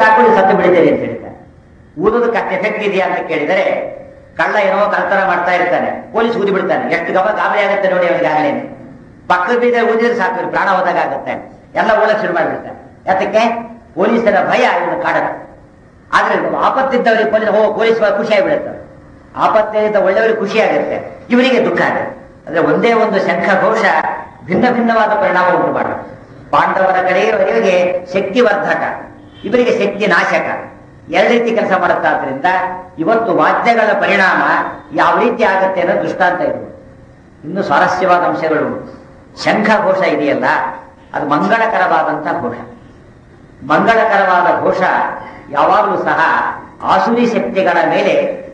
ಹಾಕೊಂಡು ಸತ್ತು ಬಿಡ್ತೇನೆ ಅಂತ ಹೇಳ್ತಾರೆ. ಊದೋದಕ್ಕೆ ಅಷ್ಟು ಎಫೆಕ್ಟ್ ಇದೆಯಾ ಅಂತ ಕೇಳಿದರೆ, ಕಳ್ಳ ಏನೋ ಕಳ್ತನ ಮಾಡ್ತಾ ಇರ್ತಾನೆ, ಪೊಲೀಸ್ ಊದಿ ಬಿಡ್ತಾನೆ, ಎಷ್ಟು ಗಾಬರಿ ಆಗುತ್ತೆ ನೋಡಿ ಅವನಿಗಾಗಲೇ. ಪಕ್ಕದ ಬೀದ ಊದಿದ್ರೆ ಸಾಕು, ಪ್ರಾಣ ಹೋದಾಗ ಆಗುತ್ತೆ, ಎಲ್ಲ ಓಡಕ್ಕೆ ಶುರು ಮಾಡಿಬಿಡ್ತಾನೆ. ಯಾತಕ್ಕೆ? ಪೊಲೀಸರ ಭಯ ಇವನು ಕಾಡಕ್ಕೆ. ಆದ್ರೆ ಆಪತ್ತಿದ್ದವರಿಗೆ ಪೊಲೀಸ್ ಖುಷಿ ಆಗಿಬಿಡುತ್ತೆ, ಆಪತ್ತಿದ್ದ ಒಳ್ಳೆಯವರಿಗೆ ಖುಷಿ ಆಗುತ್ತೆ, ಇವರಿಗೆ ದುಃಖ ಆಗುತ್ತೆ. ಅಂದ್ರೆ ಒಂದೇ ಒಂದು ಶಂಖ ಘೋಷ ಭಿನ್ನ ಭಿನ್ನವಾದ ಪರಿಣಾಮ ಉಂಟು ಮಾಡುತ್ತೆ. ಪಾಂಡವರ ಕಡೆಯವರಿಗೆ ಶಕ್ತಿ ವರ್ಧಕ, ಇವರಿಗೆ ಶಕ್ತಿ ನಾಶಕ, ಎರಡು ರೀತಿ ಕೆಲಸ ಮಾಡುತ್ತಾದ್ರಿಂದ ಇವತ್ತು ವಾದ್ಯಗಳ ಪರಿಣಾಮ ಯಾವ ರೀತಿ ಆಗುತ್ತೆ ಅನ್ನೋ ದೃಷ್ಟಾಂತ ಇದೆ. ಇನ್ನು ಸ್ವಾರಸ್ಯವಾದ ಅಂಶಗಳು. ಶಂಖ ಘೋಷ ಇದೆಯಲ್ಲ, ಅದು ಮಂಗಳಕರವಾದಂಥ ಘೋಷ. ಮಂಗಳಕರವಾದ ಘೋಷ ಯಾವಾಗಲೂ ಸಹ ಆಸುರಿ ಶಕ್ತಿಗಳ ಮೇಲೆ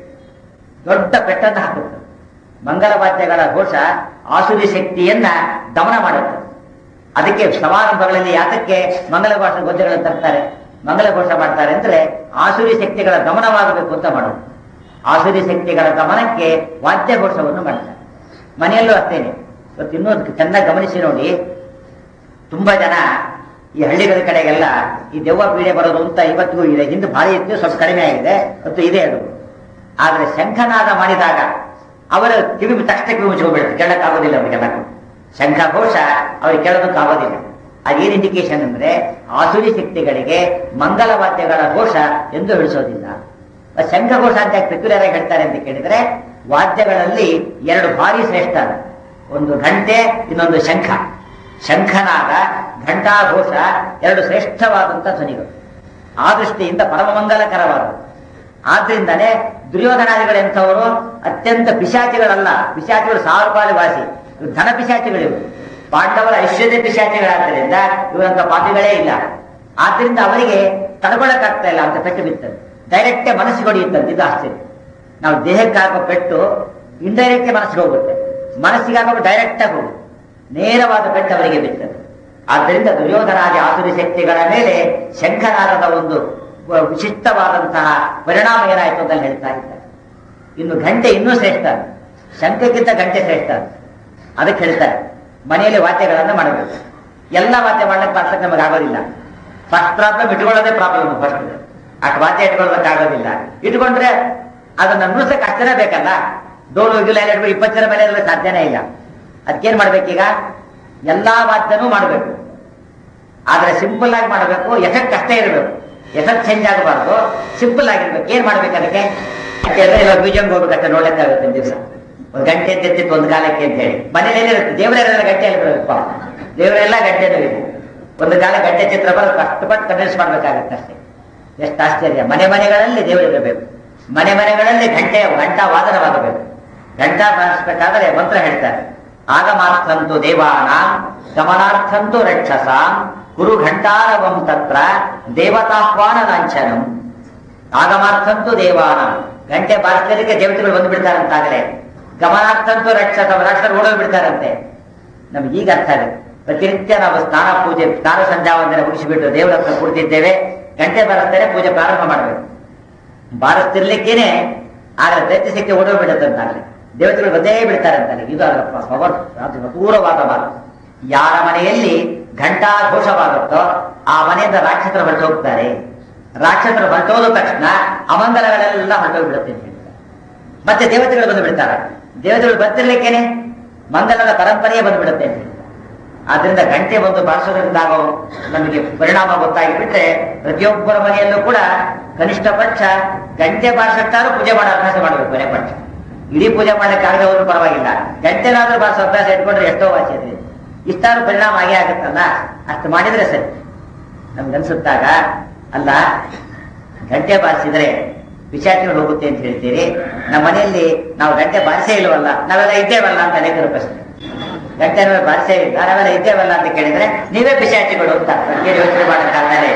ದೊಡ್ಡ ಪೆಟ್ಟನ್ನು ಹಾಕುತ್ತದೆ. ಮಂಗಲವಾದ್ಯಗಳ ಘೋಷ ಆಸುರಿ ಶಕ್ತಿಯನ್ನ ದಮನ ಮಾಡುತ್ತದೆ. ಅದಕ್ಕೆ ಸಮಾರಂಭಗಳಲ್ಲಿ ಯಾತಕ್ಕೆ ಮಂಗಲ ಘೋಷ ಗೋಚರಗಳನ್ನು ತರ್ತಾರೆ, ಮಂಗಲ ಘೋಷ ಮಾಡ್ತಾರೆ ಅಂದ್ರೆ ಆಸುರಿ ಶಕ್ತಿಗಳ ದಮನವಾಗಬೇಕು ಅಂತ ಮಾಡೋದು. ಆಸುರಿ ಶಕ್ತಿಗಳ ದಮನಕ್ಕೆ ವಾದ್ಯ ಘೋಷವನ್ನು ಮಾಡ್ತಾರೆ. ಮನೆಯಲ್ಲೂ ಅಷ್ಟೇನೆ. ಇವತ್ತು ಇನ್ನೂ ಚೆನ್ನಾಗಿ ಗಮನಿಸಿ ನೋಡಿ, ತುಂಬಾ ಜನ ಈ ಹಳ್ಳಿಗಳ ಕಡೆಗೆಲ್ಲ ಈ ದೆವ್ವ ಪೀಡೆ ಬರೋದು ಅಂತ ಇವತ್ತಿಗೂ ಇದೆ. ಹಿಂದೆ ಭಾರಿ ಇತ್ತು, ಸ್ವಲ್ಪ ಕಡಿಮೆ ಆಗಿದೆ, ಮತ್ತು ಇದೆ ಅದು. ಆದ್ರೆ ಶಂಖನಾದ ಮಾಡಿದಾಗ ಅವರ ಕಿವಿ ತಕ್ಷಣ ಕಿವಿ ಮುಚ್ಕೊಂಡ್ಬಿಡುತ್ತೆ, ಕೇಳಕ್ಕಾಗೋದಿಲ್ಲ ಅವರಿಗೆಲ್ಲ. ಶಂಖ ಘೋಷ ಅವ್ರಿಗೆ ಕೇಳೋದಕ್ಕಾಗೋದಿಲ್ಲ. ಅದೇನು ಇಂಡಿಕೇಶನ್ ಅಂದ್ರೆ ಆಸುರಿ ಶಕ್ತಿಗಳಿಗೆ ಮಂಗಲವಾದ್ಯಗಳ ಘೋಷ ಎಂದು ಹೇಳಿಸೋದಿಲ್ಲ. ಶಂಖ ಘೋಷ ಅಂತ ಪೆಕ್ಯುಲರ್ ಆಗಿ ಹೇಳ್ತಾರೆ ಅಂತ ಕೇಳಿದ್ರೆ, ವಾದ್ಯಗಳಲ್ಲಿ ಎರಡು ಭಾರಿ ಶ್ರೇಷ್ಠ, ಒಂದು ಘಂಟೆ, ಇನ್ನೊಂದು ಶಂಖ. ಶಂಖನಾದ, ಘಂಟಾಘೋಷ ಎರಡು ಶ್ರೇಷ್ಠವಾದಂತಹ ಧ್ವನಿಗಳು. ಆ ದೃಷ್ಟಿಯಿಂದ ಪರಮ ಮಂಗಲಕರವಾದವು. ಆದ್ರಿಂದನೇ ದುರ್ಯೋಧನಾದಿಗಳೆಂಥವರು ಅತ್ಯಂತ ಪಿಶಾಚಿಗಳಲ್ಲ, ಪಿಶಾಚಿಗಳು 1000 ರೂಪಾಯಿ ವಾಸಿ, ಧನ ಪಿಶಾಚಿಗಳಿವು. ಪಾಂಡವರ ಐಶ್ವರ್ಯ ಪಿಶಾಚಿಗಳಾದ್ದರಿಂದ ಇವರಂತ ಪಾಪಿಗಳೇ ಇಲ್ಲ. ಆದ್ರಿಂದ ಅವರಿಗೆ ತಡ್ಕೊಳ್ಳಕ್ಕಾಗ್ತಾ ಇಲ್ಲ ಅಂತ ಪೆಟ್ಟು ಬಿತ್ತದ್ದು. ಡೈರೆಕ್ಟೇ ಮನಸ್ಸಿಗೆ ಹೊಡೆಯುತ್ತಂತೆ, ಇದು ಆಶ್ಚರ್ಯ. ನಾವು ದೇಹಕ್ಕೆ ಹಾಕೋ ಪೆಟ್ಟು ಇಂಡೈರೆಕ್ಟ್ ಮನಸ್ಸಿಗೆ ಹೋಗುತ್ತೆ, ಮನಸ್ಸಿಗೆ ಹಾಕೋ ಡೈರೆಕ್ಟ್ ಆಗಿ ಹೋಗುತ್ತೆ, ನೇರವಾದ ಪೆಟ್ಟು ಅವರಿಗೆ ಬಿತ್ತದ್ದು. ಆದ್ದರಿಂದ ದುರ್ಯೋಧನಾದಿ ಆಸುರಿ ಶಕ್ತಿಗಳ ಮೇಲೆ ಶಂಖನಾದದ ಒಂದು ವಿಶಿಷ್ಟವಾದಂತಹ ಪರಿಣಾಮ ಏನಾಯಿತು ಅಂತ ಹೇಳ್ತಾ ಇದ್ದಾರೆ. ಇನ್ನು ಘಂಟೆ ಇನ್ನೂ ಶ್ರೇಷ್ಠ, ಶಂಖಕ್ಕಿಂತ ಘಂಟೆ ಶ್ರೇಷ್ಠ. ಅದಕ್ಕೆ ಹೇಳ್ತಾರೆ ಮನೆಯಲ್ಲಿ ವಾದ್ಯಗಳನ್ನು ಮಾಡಬೇಕು. ಎಲ್ಲ ವಾದ್ಯ ಮಾಡ್ಲಿಕ್ಕೆ ನಮಗೆ ಆಗೋದಿಲ್ಲ. ಫಸ್ಟ್ ಪ್ರಾಬ್ಲಮ್ ಇಟ್ಕೊಳ್ಳೋದೇ ಪ್ರಾಬ್ಲಮ್. ಫಸ್ಟ್ ಅಷ್ಟು ವಾದ್ಯ ಇಟ್ಕೊಳ್ಳೋದಕ್ಕಾಗೋದಿಲ್ಲ. ಇಟ್ಕೊಂಡ್ರೆ ಅದನ್ನ ನುಡಿಸಕ್ಕೆ ಅಷ್ಟೇ ಬೇಕಲ್ಲ. ಡೋಲು ಗಿಲ 20 ಜನ ಮೇಲೆ ಇರಲಿಕ್ಕೆ ಸಾಧ್ಯನೇ ಇಲ್ಲ. ಅದಕ್ಕೇನ್ ಮಾಡ್ಬೇಕೀಗ? ಎಲ್ಲಾ ವಾದ್ಯನೂ ಮಾಡಬೇಕು, ಆದ್ರೆ ಸಿಂಪಲ್ ಆಗಿ ಮಾಡಬೇಕು. ಎಫೆಕ್ಟ್ ಅಷ್ಟೇ ಇರಬೇಕು, ಎಫೆಕ್ಟ್ ಚೇಂಜ್ ಆಗಬಾರ್ದು, ಸಿಂಪಲ್ ಆಗಿರ್ಬೇಕು. ಏನ್ ಮಾಡ್ಬೇಕು ಅದಕ್ಕೆ? ಮ್ಯೂಸಿಯಂ ಹೋಗ್ಬೇಕಂತ ನೋಡ್ಲಿಕ್ಕಾಗುತ್ತೆ. ದಿವಸ ಒಂದು ಗಂಟೆ ಎತ್ತಿತ್ತು ಒಂದು ಕಾಲಕ್ಕೆ ಅಂತ ಹೇಳಿ ಮನೇಲಿ ಇರುತ್ತೆ. ದೇವರೆಲ್ಲ ಗಂಟೆಯಲ್ಲಿ ಬರಬೇಕು, ದೇವರೆಲ್ಲ ಗಂಟೆನೂ ಇದೆ. ಒಂದು ಕಾಲ ಗಂಟೆ ಚಿತ್ರ ಬರೋದು ಕಷ್ಟಪಟ್ಟು ಕನ್ವಿನ್ಸ್ ಮಾಡ್ಬೇಕಾಗತ್ತೆ ಅಷ್ಟೇ. ಎಷ್ಟು ಆಶ್ಚರ್ಯ! ಮನೆ ಮನೆಗಳಲ್ಲಿ ದೇವರಿರಬೇಕು, ಮನೆ ಮನೆಗಳಲ್ಲಿ ಗಂಟಾ ವಾದನವಾಗಬೇಕು. ಗಂಟಾ ಬಾರಿಸಬೇಕಾದ್ರೆ ಮಂತ್ರ ಹೇಳ್ತಾರೆ, ಆಗಮಾರ್ಥಂತು ದೇವಾನಾಂ ಗಮನಾರ್ಥಂತು ರಕ್ಷಸಾಂ ಕುರು ಘಂಟಾರವಂ ತತ್ರ ದೇವತಾಹ್ವಾನ ಲಾಂಛನಂ. ಆಗಮಾರ್ಥಂತು ದೇವಾನಾಂ, ಗಂಟೆ ಬಾರಿಸಲಿಕ್ಕೆ ದೇವತೆಗಳು ಬಂದು ಬಿಡ್ತಾರಂತಾಗಲೇ. ಗಮನಾರ್ಥಂತೂ ರಾಕ್ಷಸರು ಓಡೋಗಿ ಬಿಡ್ತಾರಂತೆ. ನಮ್ಗೆ ಈಗ ಅರ್ಥ ಆಗುತ್ತೆ. ಪ್ರತಿನಿತ್ಯ ನಾವು ಸ್ನಾನ ಪೂಜೆ ಸ್ನಾನ ಸಂಧ್ಯಾವಂದನೆ ಮುಗಿಸಿಬಿಟ್ಟು ದೇವರ ಹತ್ರ ಕೂಡ್ತಿದ್ದೇವೆ, ಗಂಟೆ ಬಾರಿಸ್ತಾರೆ, ಪೂಜೆ ಪ್ರಾರಂಭ ಮಾಡಬೇಕು. ಬಾರಿಸ್ತಿರ್ಲಿಕ್ಕೇನೆ ಆಗಲೇ ದೈತ್ಯ ಶಕ್ತಿ ಓಡೋಗ್ಬಿಡುತ್ತಂತಾಗಲಿ, ದೇವತೆಗಳು ಬಂದೇ ಬಿಡ್ತಾರಂತಾನೆ. ಇದು ಅದರ ಪವರ್, ದೂರವಾದ ಮಾತು. ಯಾರ ಮನೆಯಲ್ಲಿ ಘಂಟಾಘೋಷವಾಗುತ್ತೋ ಆ ಮನೆಯಿಂದ ರಾಕ್ಷಸರು ಹೊರಟು ಹೋಗ್ತಾರೆ. ರಾಕ್ಷಸರು ಹೊರಟೋದ ತಕ್ಷಣ ಅಮಂಗಲಗಳೆಲ್ಲ ಹೊರಟೋಗ್ಬಿಡುತ್ತೆ ಅಂತ ಹೇಳ್ತಾರೆ. ಮತ್ತೆ ದೇವತೆಗಳು ಬಂದು ಬಿಡ್ತಾರೆ. ದೇವತೆಗಳು ಬರ್ತಿರ್ಲಿಕ್ಕೇನೆ ಮಂಗಲದ ಪರಂಪರೆಯೇ ಬಂದ್ಬಿಡುತ್ತೆ ಅಂತ ಹೇಳ್ತಾರೆ. ಆದ್ರಿಂದ ಗಂಟೆ ಬಂದು ಬಾರಿಸೋದ್ರಿಂದ ನಮಗೆ ಪರಿಣಾಮ ಗೊತ್ತಾಗಿಬಿಟ್ರೆ ಪ್ರತಿಯೊಬ್ಬರ ಮನೆಯಲ್ಲೂ ಕೂಡ ಕನಿಷ್ಠ ಪಕ್ಷ ಗಂಟೆ ಬಾರಿಸಕ್ಕಾದ್ರೂ ಪೂಜೆ ಮಾಡೋ ಅಭ್ಯಾಸ ಮಾಡಬೇಕು. ಕೊನೆ ಪಕ್ಷ ಇಡೀ ಪೂಜೆ ಮಾಡಲಿಕ್ಕಾಗದೆ ಹೋದ್ರೂ ಪರವಾಗಿಲ್ಲ, ಗಂಟೆನಾದ್ರೂ ಬಾರಿಸೋ ಅಭ್ಯಾಸ ಇಟ್ಕೊಂಡ್ರೆ ಎಷ್ಟೋ ವಾಸಿ ಇದೆ. ಇಷ್ಟಾದ್ರೂ ಪರಿಣಾಮ ಆಗೇ ಆಗುತ್ತಲ್ಲ, ಅಷ್ಟು ಮಾಡಿದ್ರೆ ಸರಿ. ನಮ್ಗನ್ಸುತ್ತಾಗ ಅಲ್ಲ, ಗಂಟೆ ಬಾರಿಸಿದ್ರೆ ಪಿಶಾಚಿಗಳು ಹೋಗುತ್ತೆ ಅಂತ ಹೇಳ್ತೀರಿ. ನಮ್ಮ ಮನೆಯಲ್ಲಿ ನಾವು ಗಂಟೆ ಬಾರಿಸೇ ಇಲ್ವಲ್ಲ, ನಾವೆಲ್ಲ ಇದ್ದೇವಲ್ಲ ಅಂತ ಅನೇಕರು ಪ್ರಶ್ನೆ. ಗಂಟೆ ಬಾರಿಸೇ ಇಲ್ಲ, ನಾವೆಲ್ಲ ಇದ್ದೇವಲ್ಲ ಅಂತ ಕೇಳಿದ್ರೆ ನೀವೇ ಪಿಶಾಚಿಗಳು ಅಂತ ಯೋಚನೆ ಮಾಡಕ್ಕಾಗಲೇ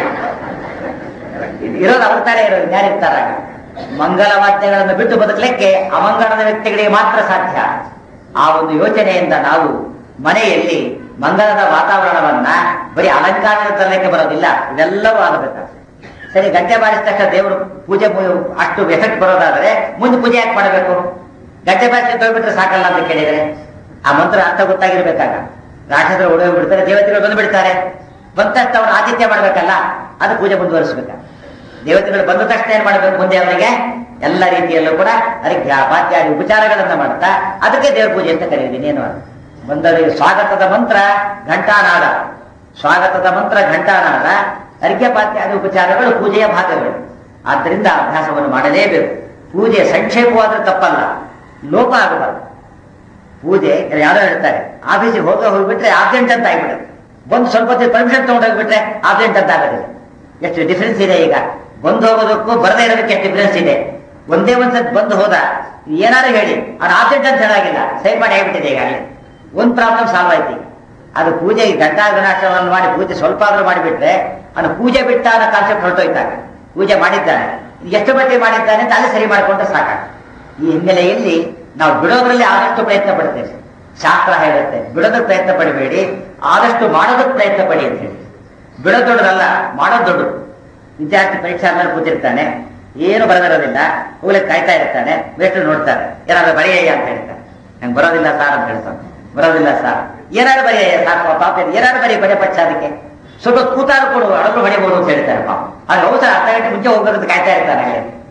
ಇರೋದು. ಅವ್ರ ತಾರೆ ಇರೋದು ಯಾರಿರ್ತಾರಾಗ? ಮಂಗಲ ವಾದ್ಯಗಳನ್ನು ಬಿಟ್ಟು ಬದುಕಲಿಕ್ಕೆ ಅಮಂಗಲದ ವ್ಯಕ್ತಿಗಳಿಗೆ ಮಾತ್ರ ಸಾಧ್ಯ. ಆ ಒಂದು ಯೋಚನೆಯಿಂದ ನಾವು ಮನೆಯಲ್ಲಿ ಮಂಗಲದ ವಾತಾವರಣವನ್ನ ಬರೀ ಅಲಂಕಾರದ ತರಲಿಕ್ಕೆ ಬರೋದಿಲ್ಲ, ಇವೆಲ್ಲವೂ ಆಗಬೇಕಾಗ್ತದೆ. ಸರಿ, ಗಂಟೆ ಬಾರಿಸಿದ ತಕ್ಷಣ ದೇವರು ಪೂಜೆ ಅಷ್ಟು ಎಫೆಕ್ಟ್ ಬರೋದಾದ್ರೆ ಮುಂದೆ ಪೂಜೆ ಯಾಕೆ ಮಾಡಬೇಕು? ಗಂಟೆ ಬಾರಿಸಿ ಹೋಗ್ಬಿಟ್ರೆ ಸಾಕಲ್ಲ ಅಂತ ಕೇಳಿದ್ರೆ ಆ ಮಂತ್ರ ಅರ್ಥ ಗೊತ್ತಾಗಿರ್ಬೇಕಾಗ. ರಾಕ್ಷಸರು ಓಡೋಗ್ಬಿಡ್ತಾರೆ, ದೇವತೆಗಳು ಬಂದು ಬಿಡ್ತಾರೆ. ಬಂದ ತಕ್ಷಣ ಅವನು ಆತಿಥ್ಯ ಮಾಡ್ಬೇಕಲ್ಲ, ಅದು ಪೂಜೆ ಮುಂದುವರಿಸ್ಬೇಕ. ದೇವತೆಗಳು ಬಂದ ತಕ್ಷಣ ಏನ್ ಮಾಡಬೇಕು ಮುಂದೆ ಅವರಿಗೆ ಎಲ್ಲ ರೀತಿಯಲ್ಲೂ ಕೂಡ ಅರ್ಘ್ಯ ಪಾತ್ಯಾದಿ ಉಪಚಾರಗಳನ್ನ ಮಾಡ್ತಾ ಅದಕ್ಕೆ ದೇವ್ರ ಪೂಜೆ ಅಂತ ಕರೀತೀನಿ. ಏನು ಬಂದವರಿಗೆ ಸ್ವಾಗತದ ಮಂತ್ರ ಘಂಟಾನಾದ, ಸ್ವಾಗತದ ಮಂತ್ರ ಘಂಟಾನಾದ, ಅರ್ಘ್ಯ ಪಾತ್ಯಾದಿ ಉಪಚಾರಗಳು ಪೂಜೆಯ ಭಾಗಗಳು. ಆದ್ದರಿಂದ ಅಭ್ಯಾಸವನ್ನು ಮಾಡಲೇಬೇಕು. ಪೂಜೆ ಸಂಕ್ಷೇಪವಾದ್ರೆ ತಪ್ಪಲ್ಲ, ಲೋಪ ಆಗಬಾರದು. ಪೂಜೆ ಯಾರೋ ಹೇಳ್ತಾರೆ ಆಫೀಸಿಗೆ ಹೋಗ್ಬಿಟ್ರೆ ಆಬ್ಸೆಂಟ್ ಅಂತ ಆಗ್ಬಿಡುತ್ತೆ, ಬಂದು ಸ್ವಲ್ಪ ಹೊತ್ತು ಪರ್ಮಿಷನ್ ತಗೊಂಡೋಗ್ಬಿಟ್ರೆ ಆಬ್ಸೆಂಟ್ ಅಂತ ಆಗೋದಿಲ್ಲ. ಎಷ್ಟು ಡಿಫ್ರೆನ್ಸ್ ಇದೆ ಈಗ, ಬಂದು ಹೋಗೋದಕ್ಕೂ ಬರದೇ ಇರೋದಕ್ಕೆ ಎಷ್ಟು ಡಿಫ್ರೆನ್ಸ್ ಇದೆ. ಒಂದೇ ಒಂದ್ಸತ್ ಬಂದು ಹೋದ ಏನಾರು ಹೇಳಿ ಅವ್ನು ಆಬ್ಸೆಂಟ್ ಅಂತ ಹೇಳಾಗಿಲ್ಲ, ಸೈನ್ ಮಾಡಿ ಆಗ್ಬಿಟ್ಟಿದೆ. ಈಗಾಗಲೇ ಒಂದು ಪ್ರಾಬ್ಲಮ್ ಸಾಲ್ವ್ ಆಯ್ತು. ಅದು ಪೂಜೆ ಘಂಟಾ ವಿನಾಶವನ್ನು ಮಾಡಿ ಪೂಜೆ ಸ್ವಲ್ಪ ಆದ್ರೂ ಮಾಡಿಬಿಟ್ರೆ ಅವನು ಪೂಜೆ ಬಿಟ್ಟ ಅನ್ನೋ ಕಾನ್ಸೆಪ್ಟ್ ಹೊರಟೋಯ್ತಾಗ. ಪೂಜೆ ಮಾಡಿದ್ದಾನೆ, ಎಷ್ಟು ಮಟ್ಟಿಗೆ ಮಾಡಿದ್ದಾನೆ ಅಂತ ಅಲ್ಲಿ ಸರಿ ಮಾಡಿಕೊಂಡ್ರೆ ಸಾಕ. ಈ ಹಿನ್ನೆಲೆಯಲ್ಲಿ ನಾವು ಬಿಡೋದ್ರಲ್ಲಿ ಆದಷ್ಟು ಪ್ರಯತ್ನ ಪಡ್ತೇವೆ. ಶಾಸ್ತ್ರ ಹೇಳುತ್ತೆ ಬಿಡೋದಕ್ಕೆ ಪ್ರಯತ್ನ ಪಡಬೇಡಿ, ಆದಷ್ಟು ಮಾಡೋದಕ್ಕೆ ಪ್ರಯತ್ನ ಪಡಿ ಅಂತ ಹೇಳಿ. ಬಿಡೋದು ದೊಡ್ಡದಲ್ಲ, ಮಾಡೋದು ದೊಡ್ಡದು. ವಿದ್ಯಾರ್ಥಿ ಪರೀಕ್ಷೆ ಆದ್ಮೇಲೆ ಕೂತಿರ್ತಾನೆ, ಏನು ಬರೆದಿರೋದಿಲ್ಲ, ಹೋಗ್ಲಿಕ್ಕೆ ಕಾಯ್ತಾ ಇರ್ತಾನೆ. ಮೇಷ್ಟ್ರು ನೋಡ್ತಾರೆ, ಏನಾದ್ರು ಬರೆಯಯ್ಯ ಅಂತ ಹೇಳ್ತಾರೆ. ನಂಗೆ ಬರೋದಿಲ್ಲ ಸಾರ್ ಅಂತ ಹೇಳ್ತಾನೆ. ಬರೋದಿಲ್ಲ ಸಾರ್, ಏನಾದ್ರು ಬರೆಯಯ್ಯ ಸಾಕು ಪಾಪ, ಏನಾದ್ರು ಬರೀ ಪಕ್ಷ ಅದಕ್ಕೆ ಸ್ವಲ್ಪ ಕೂತಾರು ಕೊಡು, ಅಡಗಳು ಬಡಿಬಹುದು ಅಂತ ಹೇಳ್ತಾರೆ ಪಾಪ. ಆದ್ರೆ ಹೌದು ಅರ್ಧ ಗಂಟೆ ಮುಂಚೆ ಹೋಗೋದಕ್ಕೆ ಕಾಯ್ತಾ ಇರ್ತಾನೆ.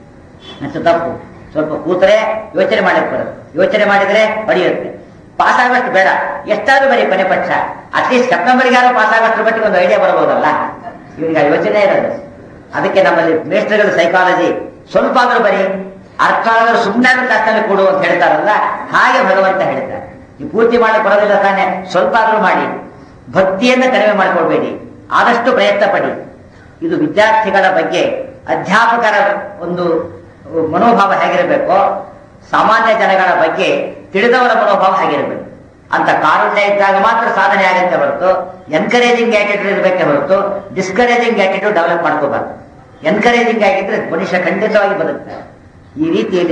ಅಷ್ಟು ತಪ್ಪು. ಸ್ವಲ್ಪ ಕೂತರೆ ಯೋಚನೆ ಮಾಡಕ್ಕೆ ಬರುತ್ತೆ, ಯೋಚನೆ ಮಾಡಿದ್ರೆ ಬರೆಯುತ್ತೆ. ಪಾಸ್ ಆಗೋಷ್ಟು ಬೇಡ, ಎಷ್ಟಾದ್ರೂ ಬರೀ ಕೊನೆ ಪಕ್ಷ ಅಟ್ಲೀಸ್ಟ್ ಸೆಪ್ಟೆಂಬರ್ಗಾದ್ರೂ ಪಾಸ್ ಆಗೋಷ್ಟ್ರ ಮಟ್ಟಿಗೆ ಒಂದು ಐಡಿಯಾ ಬರಬಹುದಲ್ಲ. ಇವರಿಗೆ ಯೋಚನೆ ಇರೋದು. ಅದಕ್ಕೆ ನಮ್ಮಲ್ಲಿ ಮೇಷ್ಟ್ರುಗಳ ಸೈಕಾಲಜಿ ಸ್ವಲ್ಪ ಆದ್ರೂ ಬರೀ, ಅರ್ಥ ಆದ್ರೂ ಸುಮ್ಮನೆ ಕಷ್ಟದಲ್ಲಿ ಕೊಡು ಅಂತ ಹೇಳ್ತಾರಲ್ಲ, ಹಾಗೆ ಭಗವಂತ ಹೇಳ್ತಾರೆ. ಈ ಪೂರ್ತಿ ಮಾಡಕ್ಕೆ ಬರೋದಿಲ್ಲ ತಾನೆ, ಸ್ವಲ್ಪ ಆದ್ರೂ ಮಾಡಿ. ಭಕ್ತಿಯನ್ನ ಕಡಿಮೆ ಮಾಡಿಕೊಡ್ಬೇಡಿ, ಆದಷ್ಟು ಪ್ರಯತ್ನ ಪಡಿ. ಇದು ವಿದ್ಯಾರ್ಥಿಗಳ ಬಗ್ಗೆ ಅಧ್ಯಾಪಕರ ಒಂದು ಮನೋಭಾವ ಹೇಗಿರಬೇಕೋ, ಸಾಮಾನ್ಯ ಜನಗಳ ಬಗ್ಗೆ ತಿಳಿದವರ ಮನೋಭಾವ ಹೇಗಿರಬೇಕು. ಅಂತ ಕಾರುಣ್ಯ ಇದ್ದಾಗ ಮಾತ್ರ ಸಾಧನೆ ಆಗುತ್ತೆ ಹೊರತು, ಎನ್ಕರೇಜಿಂಗ್ ಆಟಿಟ್ಯೂಡ್ ಇರಬೇಕೆ ಹೊರತು ಡಿಸ್ಕರೇಜಿಂಗ್ ಆಟಿಟ್ಯೂಡ್ ಡೆವಲಪ್ ಮಾಡ್ಕೋಬಾರ್ದು. ಎನ್ಕರೇಜಿಂಗ್ ಆಗಿದ್ರೆ ಮನುಷ್ಯ ಖಂಡಿತವಾಗಿ ಬದುಕ್ತಾರೆ. ಈ ರೀತಿಯಲ್ಲಿ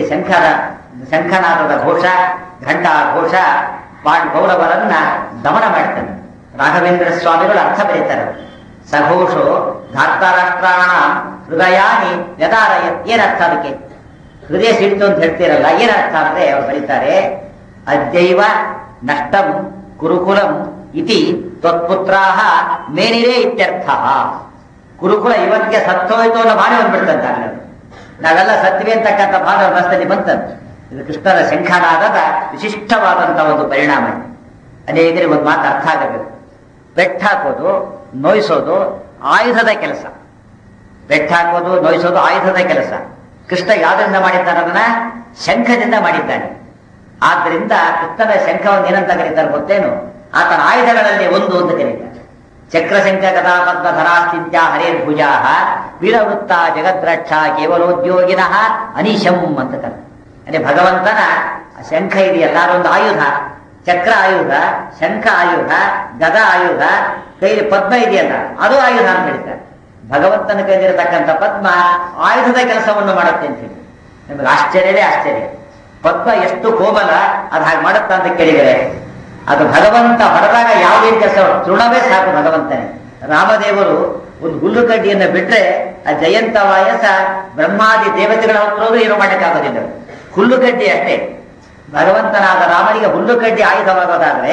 ಶಂಖನಾದದ ಘೋಷ, ಘಂಟಾ ಘೋಷ ಕೌರವರನ್ನ ದಮನ ಮಾಡ್ತಾನೆ. ರಾಘವೇಂದ್ರ ಸ್ವಾಮಿಗಳು ಅರ್ಥ ಬರೀತಾರೆ. ಸಘೋಷೋ ಧಾರ್ತಾರಾಷ್ಟ್ರಾಣ ಹೃದಯಾನಿ ಯದಾರಯ. ಏನರ್ಥ ಅದಕ್ಕೆ? ಹೃದಯ ಸಿಡಿತು ಅಂತ ಹೇಳ್ತೀರಲ್ಲ, ಏನರ್ಥ ಅಂದ್ರೆ ಅವ್ರು ಬರೀತಾರೆ, ಅದ್ಯೈವ ನಷ್ಟಂ ಕುರುಕುಲಂ ಇತಿ ತ್ವತ್ಪುತ್ರಾಹ ಮೇನಿರೇ ಇತ್ಯರ್ಥ. ಕುರುಕುಲ ಇವತ್ತಿಗೆ ಸತ್ತೋಯ್ತು ಅನ್ನೋ ಭಾವನೆ ಬಂದ್ಬಿಡ್ತಂತ. ನಾವೆಲ್ಲ ಸತ್ವಿ ಅಂತಕ್ಕಂಥ ಭಾವನೆ ಮನಸ್ಸಲ್ಲಿ ಬಂತಂತೆ. ಇದು ಕೃಷ್ಣನ ಶಂಖನಾದದ ವಿಶಿಷ್ಟವಾದಂತಹ ಒಂದು ಪರಿಣಾಮ. ಅನೇಕರಿಗೆ ಒಂದು ಮಾತು ಅರ್ಥ ಆಗಬೇಕು. ಬೆಟ್ಟ ಹಾಕೋದು, ನೋಯಿಸೋದು ಆಯುಧದ ಕೆಲಸ. ಬೆಟ್ಟ ಹಾಕೋದು, ನೋಯಿಸೋದು ಆಯುಧದ ಕೆಲಸ. ಕೃಷ್ಣ ಯಾವ್ದರಿಂದ ಮಾಡಿದ್ದಾನೆ? ಅದನ್ನ ಶಂಖದಿಂದ ಮಾಡಿದ್ದಾನೆ. ಆದ್ದರಿಂದ ಕೃಷ್ಣನ ಶಂಖವನ್ನು ಏನಂತ ಕರೀತಾರೆ ಗೊತ್ತೇನು? ಆತನ ಆಯುಧಗಳಲ್ಲಿ ಒಂದು ಅಂತ ಕರೀತಾರೆ. ಚಕ್ರಶಂಖ ಗದಾ ಪದ್ಮ ಧರಾಸ್ಥಿತ್ಯ ಹರೇರ್ಭುಜಾ ವೀರವೃತ್ತ ಜಗದ್ರಕ್ಷ ಕೇವಲೋದ್ಯೋಗಿನಃ ಅನಿಶಂ ಅಂತ ಕರೀತಾರೆ. ಅಂದ್ರೆ ಭಗವಂತನ ಶಂಖ ಇದೆಯಲ್ಲ, ಅದೊಂದು ಆಯುಧ. ಚಕ್ರ ಆಯುಧ, ಶಂಖ ಆಯುಧ, ಗದ ಆಯುಧ, ಕೈಲಿ ಪದ್ಮ ಇದೆಯಲ್ಲ ಅದು ಆಯುಧ ಅಂತ ಹೇಳ್ತಾರೆ. ಭಗವಂತನ ಕೈಲಿರತಕ್ಕಂಥ ಪದ್ಮ ಆಯುಧದ ಕೆಲಸವನ್ನು ಮಾಡುತ್ತೆ ಅಂತ ಹೇಳಿ ನಿಮಗೆ ಆಶ್ಚರ್ಯವೇ ಆಶ್ಚರ್ಯ. ಪದ್ಮ ಎಷ್ಟು ಕೋಮಲ, ಅದು ಹಾಗೆ ಮಾಡುತ್ತ ಅಂತ ಕೇಳಿದರೆ, ಅದು ಭಗವಂತ ಹೊಡೆದಾಗ ಯಾವುದೇನು ಕೆಲಸ ತೃಣವೇ ಸಾಕು ಭಗವಂತನೇ. ರಾಮದೇವರು ಒಂದು ಹುಲ್ಲುಕಡ್ಡಿಯನ್ನು ಬಿಟ್ರೆ ಆ ಜಯಂತ ವಾಯಸ ಬ್ರಹ್ಮಾದಿ ದೇವತೆಗಳ ಹತ್ತಿರೋದು ಏನು ಮಾಡಕ್ಕಾಗೋದಿಲ್ಲ. ಹುಲ್ಲುಕಡ್ಡಿ ಅಷ್ಟೇ. ಭಗವಂತನಾದ ರಾಮನಿಗೆ ಹುಲ್ಲುಕಡ್ಡಿ ಆಯುಧವಾಗೋದಾದ್ರೆ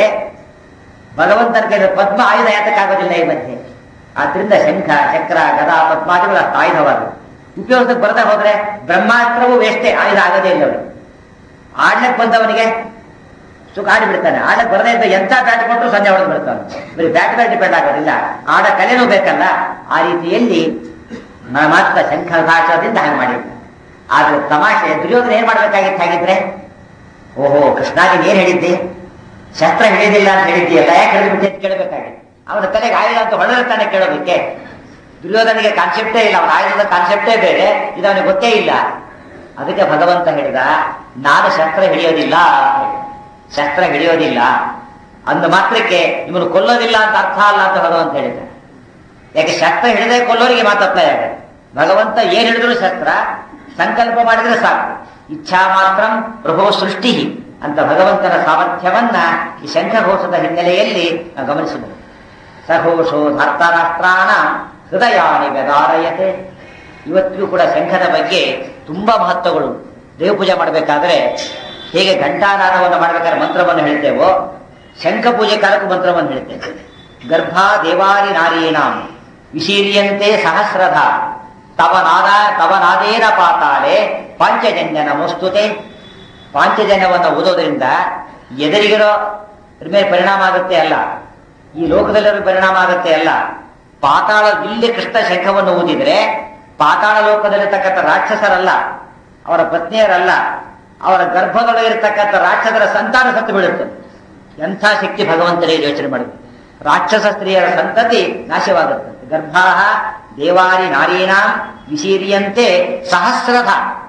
ಭಗವಂತನ ಕೈಲಿ ಪದ್ಮ ಆಯುಧ ಯಾತಕ್ಕಾಗೋದಿಲ್ಲ ಈ ಮಧ್ಯೆ. ಆದ್ರಿಂದ ಶಂಖ ಚಕ್ರ ಗದಾ ಪದ್ಮಾದಿಗಳು ಅಷ್ಟು ಆಯುಧವಾದವು. ಉಪಯೋಗಕ್ಕೆ ಬರದೆ ಹೋದ್ರೆ ಬ್ರಹ್ಮಾಸ್ತ್ರವೂ ವೇಷ್ಟೇ, ಆಯುಧ ಆಗೋದೇ ಇಲ್ಲ. ಅವನು ಆಡ್ಲಕ್ಕೆ ಬಂದವನಿಗೆ ಸುಖ ಆಡಿ ಬಿಡ್ತಾನೆ. ಆಡಕ್ಕೆ ಬರದೇ ಇದ್ದ ಎಂಥ ಬ್ಯಾಟ್ ಕೊಟ್ಟರು ಸಂಜೆ ಹೊಡೆದು ಬಿಡ್ತಾನೆ. ಬರೀ ಬ್ಯಾಟ್ ಮೇಲೆ ಡಿಪೆಂಡ್ ಆಗೋದಿಲ್ಲ, ಆಡ ಕಲೆನೂ ಬೇಕಲ್ಲ. ಆ ರೀತಿಯಲ್ಲಿ ಮಾತ್ರ ಶಂಖ ಭಾಷದಿಂದ ಹಾಗೆ ಮಾಡಿರ್ತಾನೆ. ಆದ್ರೆ ತಮಾಷೆ, ದುರ್ಯೋಧನ ಏನ್ ಮಾಡ್ಬೇಕಾಗಿತ್ತು ಹಾಗಿದ್ರೆ? ಓಹೋ ಕೃಷ್ಣಾಗೆ ಏನ್ ಹೇಳಿದ್ದಿ? ಶಸ್ತ್ರ ಹಿಡಿಯೋದಿಲ್ಲ ಅಂತ ಹೇಳಿದ್ದೀಯಲ್ಲ, ಯಾಕೆ ಹಿಡಿದ್ಬಿಟ್ಟೆ ಅಂತ ಕೇಳಬೇಕಾಗಿತ್ತು. ಅವನ ತಲೆಗೆ ಆಯುಧ ಅಂತ ಹೊಡೆದಿರ್ತಾನೆ ಕೇಳೋದಕ್ಕೆ. ದುರ್ಯೋಧನಿಗೆ ಕಾನ್ಸೆಪ್ಟೇ ಇಲ್ಲ, ಅವನ ಆಯುಧದ ಕಾನ್ಸೆಪ್ಟೇ ಬೇರೆ, ಇದು ಅವನಿಗೆ ಗೊತ್ತೇ ಇಲ್ಲ. ಅದಕ್ಕೆ ಭಗವಂತ ಹೇಳಿದ, ನಾನು ಶಸ್ತ್ರ ಹಿಡಿಯೋದಿಲ್ಲ, ಶಸ್ತ್ರ ಹಿಡಿಯೋದಿಲ್ಲ ಅಂದ ಮಾತ್ರಕ್ಕೆ ನಿಮ್ಮನ್ನು ಕೊಲ್ಲೋದಿಲ್ಲ ಅಂತ ಅರ್ಥ ಅಲ್ಲ ಅಂತ ಭಗವಂತ ಹೇಳಿದ. ಯಾಕೆ ಶಸ್ತ್ರ ಹಿಡಿದೇ ಕೊಲ್ಲೋರಿಗೆ ಮಾತಾಡ್ತಾ ಇದ್ದಾರೆ. ಭಗವಂತ ಏನ್ ಹಿಡಿದ್ರು ಶಸ್ತ್ರ, ಸಂಕಲ್ಪ ಮಾಡಿದ್ರೆ ಸಾಕು. ಇಚ್ಛಾ ಮಾತ್ರ ಪ್ರಭೋ ಸೃಷ್ಟಿ ಅಂತ ಭಗವಂತನ ಸಾಮರ್ಥ್ಯವನ್ನ ಈ ಶಂಖಘೋಷದ ಹಿನ್ನೆಲೆಯಲ್ಲಿ ನಾವು ಗಮನಿಸಬಹುದು. ಸಘೋಷೋ ಧರ್ತಾರಾಷ್ಟ್ರಾಣ ಹೃದಯಾನಿ ವ್ಯದಾರಯತೆ. ಇವತ್ತಿಗೂ ಕೂಡ ಶಂಖದ ಬಗ್ಗೆ ತುಂಬಾ ಮಹತ್ವಗಳು. ದೇವ ಪೂಜೆ ಮಾಡಬೇಕಾದ್ರೆ ಹೇಗೆ ಘಂಟಾನಾದವನ್ನು ಮಾಡಬೇಕಾದ್ರೆ ಮಂತ್ರವನ್ನು ಹೇಳ್ತೇವೋ, ಶಂಖ ಪೂಜೆ ಕಾಲಕ್ಕೂ ಮಂತ್ರವನ್ನು ಹೇಳ್ತೇವೆ. ಗರ್ಭಾ ದೇವಾರಿ ನಾರೀಣಾಂ ವಿಶೀರ್ಯಂತೆ ಸಹಸ್ರಧ ತವನಾದೇನ ಪಾತಾಳೆ ಪಾಂಚಜನ್ಯನ ಮುಸ್ತುತೆ. ಪಾಂಚಜನ್ಯವನ್ನು ಓದೋದ್ರಿಂದ ಎದುರಿಗಿರೋ ಮೇಲೆ ಪರಿಣಾಮ ಆಗುತ್ತೆ ಅಲ್ಲ, ಈ ಲೋಕದಲ್ಲಿರೋ ಪರಿಣಾಮ ಆಗುತ್ತೆ ಅಲ್ಲ. ಪಾತಾಳ ಇಲ್ಲಿ ಕೃಷ್ಣ ಶಂಖವನ್ನು ಊದಿದ್ರೆ ಪಾತಾಳ ಲೋಕದಲ್ಲಿರ್ತಕ್ಕಂಥ ರಾಕ್ಷಸರಲ್ಲ, ಅವರ ಪತ್ನಿಯರಲ್ಲ, ಅವರ ಗರ್ಭದೊಳಗಿರ್ತಕ್ಕಂಥ ರಾಕ್ಷಸರ ಸಂತಾನ ಸತ್ತು ಬೀಳುತ್ತೆ. ಎಂಥ ಶಕ್ತಿ ಭಗವಂತನಿಗೆ ಯೋಚನೆ ಮಾಡಿದ್ರು. ರಾಕ್ಷಸ ಸ್ತ್ರೀಯರ ಸಂತತಿ ನಾಶವಾಗುತ್ತೆ. ಗರ್ಭಾಹ ದೇವಾರಿ ನಾರೀನಾಂ ವಿಶೀರಿಯಂತೆ ಸಹಸ್ರದ.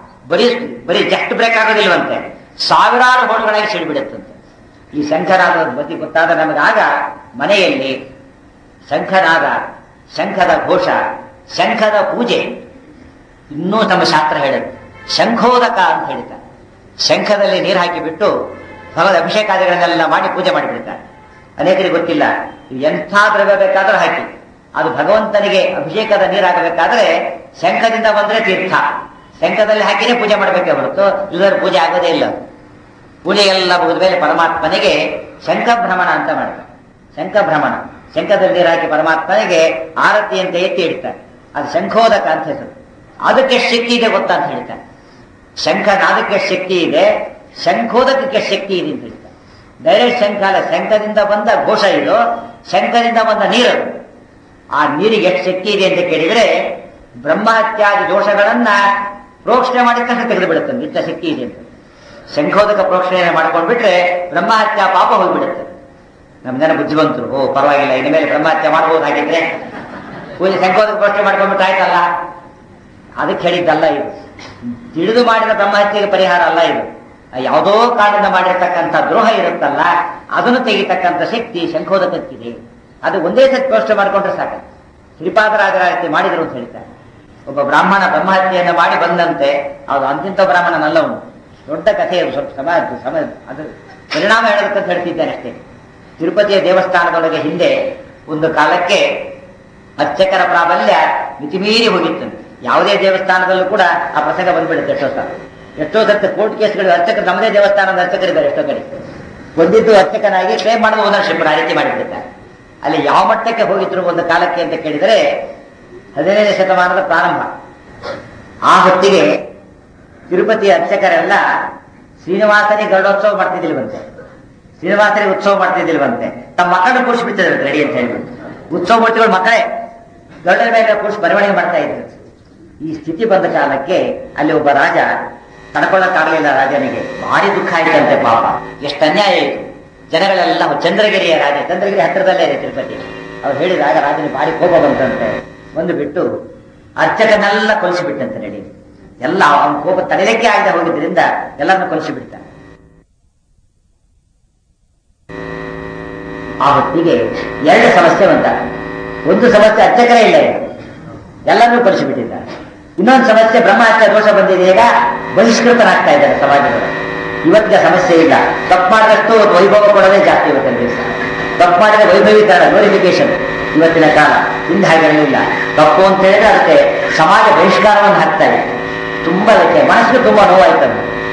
ಬರೀ ಜಸ್ಟ್ ಬ್ರೇಕ್ ಆಗೋದಿಲ್ವಂತೆ, ಸಾವಿರಾರು ಹೋಳುಗಳಾಗಿ ಸಿಡಿಬಿಡುತ್ತಂತೆ. ಈ ಶಂಖನಾದ ಬಗ್ಗೆ ಗೊತ್ತಾದ ನಮಗಾಗ ಮನೆಯಲ್ಲಿ ಶಂಖನಾದ, ಶಂಖದ ಘೋಷ, ಶಂಖದ ಪೂಜೆ ಇನ್ನೂ ನಮ್ಮ ಶಾಸ್ತ್ರ ಹೇಳುತ್ತೆ. ಶಂಖೋದಕ ಅಂತ ಹೇಳ್ತಾರೆ. ಶಂಖದಲ್ಲಿ ನೀರು ಹಾಕಿಬಿಟ್ಟು ಭಗವದ್ ಅಭಿಷೇಕಾದಿಗಳನ್ನೆಲ್ಲ ಮಾಡಿ ಪೂಜೆ ಮಾಡಿಬಿಡ್ತಾರೆ. ಅನೇಕರಿಗೆ ಗೊತ್ತಿಲ್ಲ, ಎಂಥ ದ್ರವ್ಯ ಬೇಕಾದ್ರೂ ಹಾಕಿ, ಅದು ಭಗವಂತನಿಗೆ ಅಭಿಷೇಕದ ನೀರಾಗಬೇಕಾದ್ರೆ ಶಂಖದಿಂದ ಬಂದ್ರೆ ತೀರ್ಥ. ಶಂಖದಲ್ಲಿ ಹಾಕಿನೇ ಪೂಜೆ ಮಾಡಬೇಕೇ ಹೊರತು ಇದರ ಪೂಜೆ ಆಗೋದೇ ಇಲ್ಲ. ಪೂಜೆ ಎಲ್ಲ ಮುಗಿದ ಮೇಲೆ ಪರಮಾತ್ಮನಿಗೆ ಶಂಖಭ್ರಮಣ ಅಂತ ಮಾಡ್ತಾರೆ. ಶಂಖಭ್ರಮಣ, ಶಂಖದಲ್ಲಿ ನೀರು ಹಾಕಿ ಪರಮಾತ್ಮನಿಗೆ ಆರತಿ ಅಂತ ಎತ್ತಿ ಇಡ್ತಾರೆ. ಅದು ಶಂಖೋದಕ ಅಂತ ಹೆಸರು. ಅದಕ್ಕೆ ಶಕ್ತಿ ಇದೆ ಗೊತ್ತಾ ಅಂತ ಹೇಳ್ತಾರೆ. ಶಂಖನಾದಕ್ಕೆ ಶಕ್ತಿ ಇದೆ, ಶಂಖೋದಕಕ್ಕೆ ಶಕ್ತಿ ಇದೆ ಅಂತ ಹೇಳ್ತಾರೆ. ಡೈರೆಕ್ಟ್ ಶಂಖ ಅಲ್ಲ, ಶಂಖದಿಂದ ಬಂದ ಘೋಷ ಇದು, ಶಂಖದಿಂದ ಬಂದ ನೀರು. ಆ ನೀರಿಗೆ ಎಷ್ಟು ಶಕ್ತಿ ಇದೆ ಅಂತ ಕೇಳಿದ್ರೆ ಬ್ರಹ್ಮಹತ್ಯಾದಿ ದೋಷಗಳನ್ನ ಪ್ರೋಕ್ಷಣೆ ಮಾಡಿದ ತಕ್ಷಣ ತೆಗೆದು ಬಿಡುತ್ತೆ. ಇಂಥ ಶಕ್ತಿ ಇದೆ ಅಂತ ಶಂಖೋದಕ ಪ್ರೋಕ್ಷಣೆ ಮಾಡ್ಕೊಂಡ್ಬಿಟ್ರೆ ಬ್ರಹ್ಮಹತ್ಯಾ ಪಾಪ ಹೋಗ್ಬಿಡುತ್ತೆ. ನಮ್ಮ ಜನ ಬುದ್ಧಿವಂತರು, ಓ ಪರವಾಗಿಲ್ಲ, ಇನ್ನು ಮೇಲೆ ಬ್ರಹ್ಮಹತ್ಯೆ ಮಾಡಬಹುದು, ಹಾಗಿದ್ರೆ ಪೂಜೆ ಶಂಖೋದಕ ಪ್ರೋಕ್ಷಣೆ ಮಾಡ್ಕೊಂಡ್ಬಿಟ್ಟು ಆಯ್ತಲ್ಲ. ಅದಕ್ಕೆ ಹೇಳಿದ್ದಲ್ಲ ಇದು. ತಿಳಿದು ಮಾಡಿದ ಬ್ರಹ್ಮಹತ್ಯೆಗೆ ಪರಿಹಾರ ಅಲ್ಲ ಇದು. ಯಾವುದೋ ಕಾರಣದಿಂದ ಮಾಡಿರ್ತಕ್ಕಂಥ ದ್ರೋಹ ಇರುತ್ತಲ್ಲ, ಅದನ್ನು ತೆಗಿತಕ್ಕಂಥ ಶಕ್ತಿ ಶಂಖೋದಕಕ್ಕಿದೆ. ಅದು ಒಂದೇ ಸತಿ ಪ್ರೋಕ್ಷಣೆ ಮಾಡ್ಕೊಂಡ್ರೆ ಸಾಕು. ಶ್ರೀಪಾದರಾಜರ ರೀತಿ ಮಾಡಿದ್ರು ಅಂತ ಹೇಳ್ತಾರೆ. ಒಬ್ಬ ಬ್ರಾಹ್ಮಣ ಬ್ರಹ್ಮಹತ್ಯೆಯನ್ನು ಮಾಡಿ ಬಂದಂತೆ, ಅದು ಅಂತಿಂತ ಬ್ರಾಹ್ಮಣನಲ್ಲವನು. ದೊಡ್ಡ ಕಥೆ ಅದು, ಸ್ವಲ್ಪ ಅದು ಪರಿಣಾಮ ಹೇಳೋದಕ್ಕಂತ ಹೇಳ್ತಿದ್ದೇನೆ ಅಷ್ಟೇ. ತಿರುಪತಿಯ ದೇವಸ್ಥಾನದೊಳಗೆ ಹಿಂದೆ ಒಂದು ಕಾಲಕ್ಕೆ ಅರ್ಚಕರ ಪ್ರಾಬಲ್ಯ ಮಿತಿಮೀರಿ ಹೋಗಿತ್ತಂತೆ. ಯಾವುದೇ ದೇವಸ್ಥಾನದಲ್ಲೂ ಕೂಡ ಆ ಪ್ರಸಂಗ ಬಂದ್ಬಿಡುತ್ತೆ. ಎಷ್ಟೋ ಸತ್ತ ಕೋರ್ಟ್ ಕೇಸ್ಗಳು ಅರ್ಚಕರು, ನಮ್ಮದೇ ದೇವಸ್ಥಾನದ ಅರ್ಚಕರಿದ್ದಾರೆ ಎಷ್ಟೋ ಕಡೆ. ಒಂದಿದ್ದು ಅರ್ಚಕನಾಗಿ ಕ್ಲೇಮ್ ಮಾಡಿದ ಓನರ್ಶಿಪ್ ಆ ರೀತಿ ಮಾಡಿಬಿಡ್ತಾರೆ. ಅಲ್ಲಿ ಯಾವ ಮಟ್ಟಕ್ಕೆ ಹೋಗಿದ್ರು ಒಂದು ಕಾಲಕ್ಕೆ ಅಂತ ಕೇಳಿದರೆ 15ನೇ ಶತಮಾನದ ಪ್ರಾರಂಭ. ಆ ಹೊತ್ತಿಗೆ ತಿರುಪತಿ ಅರ್ಚಕರೆಲ್ಲ ಶ್ರೀನಿವಾಸನಿಗೆ ಗರುಡೋತ್ಸವ ಮಾಡ್ತಿದ್ದಿಲ್ವಂತೆ, ಶ್ರೀನಿವಾಸನಿಗೆ ಉತ್ಸವ ಮಾಡ್ತಿದ್ದಿಲ್ವಂತೆ. ತಮ್ಮ ಮಕ್ಕಳನ್ನು ಕೂರಿಸ್ಬಿಡ್ತಿದ್ರು ರೆಡಿ ಅಂತ ಹೇಳ್ಬಿಟ್ಟು. ಉತ್ಸವ ಮೂರ್ತಿಗಳು ಮಕ್ಕಳೇ ಗರುಡರ ಮೇಲೆ ಕೂರಿಸಿ ಬರವಣಿಗೆ ಮಾಡ್ತಾ ಇದ್ರು. ಈ ಸ್ಥಿತಿ ಬಂದ ಕಾಲಕ್ಕೆ ಅಲ್ಲಿ ಒಬ್ಬ ರಾಜ ತಡ್ಕೊಳ್ಳಕ್ಕಾಗಲಿಲ್ಲ. ರಾಜನಿಗೆ ಭಾರಿ ದುಃಖ ಆಯ್ತಂತೆ. ಪಾಪ, ಎಷ್ಟು ಅನ್ಯಾಯ ಇತ್ತು. ಜನಗಳೆಲ್ಲ ಚಂದ್ರಗಿರಿಯ ರಾಜ, ಚಂದ್ರಗಿರಿ ಹತ್ತಿರದಲ್ಲೇ ಇದೆ ತಿರುಪತಿ. ಅವ್ರು ಹೇಳಿದಾಗ ರಾಜನಿಗೆ ಭಾರಿ ಕೋಪ ಬಂತಂತೆ. ಒಂದು ಬಿಟ್ಟು ಅರ್ಚಕನೆಲ್ಲ ಕೊಲಿಸಿಬಿಟ್ಟಂತೆ ನಡಿ. ಎಲ್ಲ ಅವನ ಕೋಪ ತಡೆಯಲಿಕ್ಕೆ ಆಗದೆ ಹೋಗಿದ್ರಿಂದ ಎಲ್ಲರನ್ನು ಕೊಲಿಸಿಬಿಡ್ತಾನೆ. ಆ ಹೊತ್ತಿಗೆ ಎರಡು ಸಮಸ್ಯೆ ಬಂದ. ಒಂದು ಸಮಸ್ಯೆ ಅರ್ಚಕರೇ ಇಲ್ಲ, ಎಲ್ಲರನ್ನೂ ಕೊಲಿಸಿಬಿಟ್ಟಿದ್ದಾರೆ. ಇನ್ನೊಂದು ಸಮಸ್ಯೆ ಬ್ರಹ್ಮಹತ್ಯೆ ದೋಷ ಬಂದಿದೆ. ಈಗ ಬಹಿಷ್ಕೃತನಾಗ್ತಾ ಇದ್ದಾರೆ ಸಮಾಜದೊಳಗೆ. ಇವತ್ತಿನ ಸಮಸ್ಯೆ ಇಲ್ಲ. ತಪ್ಪು ಮಾಡಿದಷ್ಟು ವೈಭವ ಕೊಡೋದೇ ಜಾಸ್ತಿ ಇವತ್ತಿನ ದಿವಸ. ತಪ್ಪು ಮಾಡಿದ್ರೆ ವೈಭವೀಕರಣ, ಗ್ಲೋರಿಫಿಕೇಶನ್ ಇವತ್ತಿನ ಕಾಲ. ಹಿಂದೆ ಹಾಗೆಲ್ಲ ತಪ್ಪು ಅಂತ ಹೇಳಿದ್ರೆ ಅದಕ್ಕೆ ಸಮಾಜ ಬಹಿಷ್ಕಾರವನ್ನು ಹಾಕ್ತಾ ಇದೆ. ತುಂಬಾ ಅದಕ್ಕೆ ಮನಸ್ಸಿಗೆ ತುಂಬಾ ನೋವಾಯ್ತದೆ.